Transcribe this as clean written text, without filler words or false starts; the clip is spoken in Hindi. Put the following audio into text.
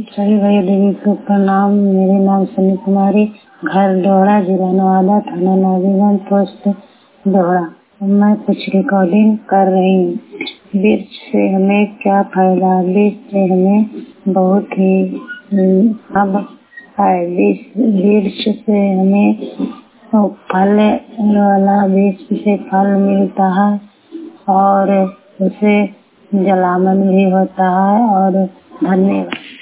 सभी भैया देवी को प्रणाम। मेरे नाम सनी कुमारी, घर डोहरा, जिला नवादा, थाना नागीगंज, पोस्ट डोहरा। मैं कुछ रिकॉर्डिंग कर रही हूँ। वृक्ष से हमें क्या फायदा? वृक्ष से हमें बहुत ही लाभ है। वृक्ष से हमें फल वाला वृक्ष से फल मिलता है और उसे जलावन भी होता है। और धन्यवाद।